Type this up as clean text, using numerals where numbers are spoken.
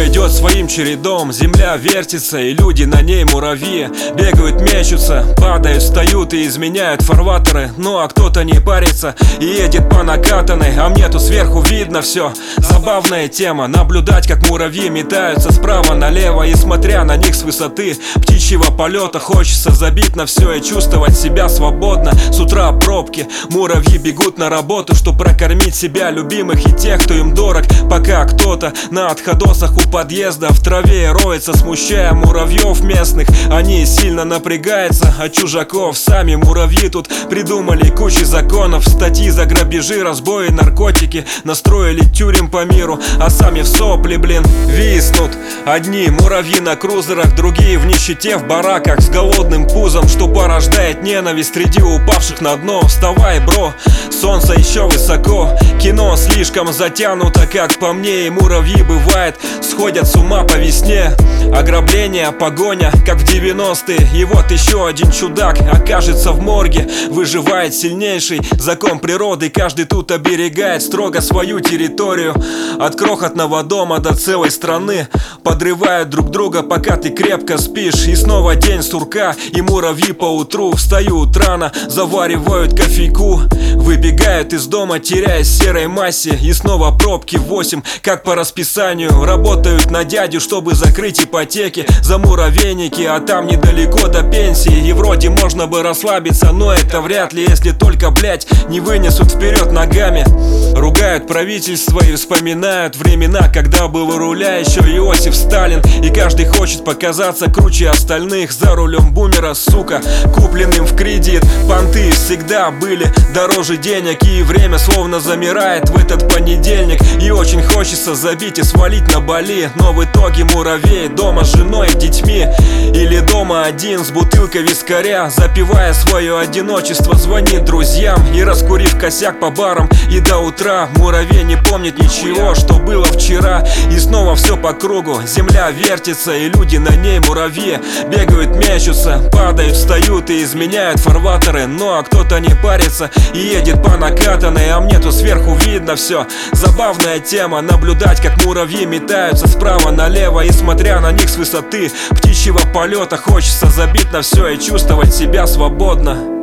Все идет своим чередом, земля вертится, и люди на ней муравьи. Бегают, мечутся, падают, встают и изменяют фарватеры. Ну а кто-то не парится и едет по накатанной, а мне тут сверху видно все. Забавная тема, наблюдать, как муравьи метаются справа налево. И смотря на них с высоты птичьего полета, хочется забить на все и чувствовать себя свободно. С утра пробки, муравьи бегут на работу, чтобы прокормить себя, любимых и тех, кто им дорог. Пока кто-то на отходосах у подъезда в траве роется, смущая муравьев местных. Они сильно напрягаются от чужаков. Сами муравьи тут придумали кучу законов, статьи за грабежи, разбои, наркотики. Настроили тюрем по миру, а сами в сопли, блин, виснут. Одни муравьи на крузерах, другие в нищете в бараках, с голодным пузом, что порождает ненависть среди упавших на дно. Вставай, бро, солнце еще высоко, кино слишком затянуто, как по мне. И муравьи, бывает, сходят с ума по весне. Ограбление, погоня, как в 90-е. И вот еще один чудак окажется в морге. Выживает сильнейший, закон природы. Каждый тут оберегает строго свою территорию. От крохотного дома до целой страны. Подрывают друг друга, пока ты крепко спишь. И снова день сурка, и муравьи поутру встают рано, заваривают кофейку, выбегают из дома, теряясь в серой массе. И снова пробки в 8, как по расписанию. Работают на дядю, чтобы закрыть ипотеки за муравейники, а там недалеко до пенсии. И вроде можно бы расслабиться, но это вряд ли, если только, блять, не вынесут вперед ногами. Ругают правительство и вспоминают времена, когда был у руля еще Иосиф Сталин. И каждый хочет показаться круче остальных. За рулем бумера, сука, купленным в кредит. Понты всегда были дороже денег, и время словно замирает в этот понедельник. И очень хочется забить и свалить на Бали, но в итоге муравей дома с женой и детьми. Или дома один с бутылкой вискаря, запивая свое одиночество, звонит друзьям. И раскурив косяк по барам и до утра, муравей не помнит ничего, что было вчера. И снова все по кругу, земля вертится, и люди на ней муравьи. Бегают, мечутся, падают, встают и изменяют фарватеры. Ну а кто-то не парится и едет по накатанной, а мне тут сверху видно все. Забавная тема, наблюдать, как муравьи метаются справа налево. И смотря на них с высоты птичьего полета, хочется забить на все и чувствовать себя свободно.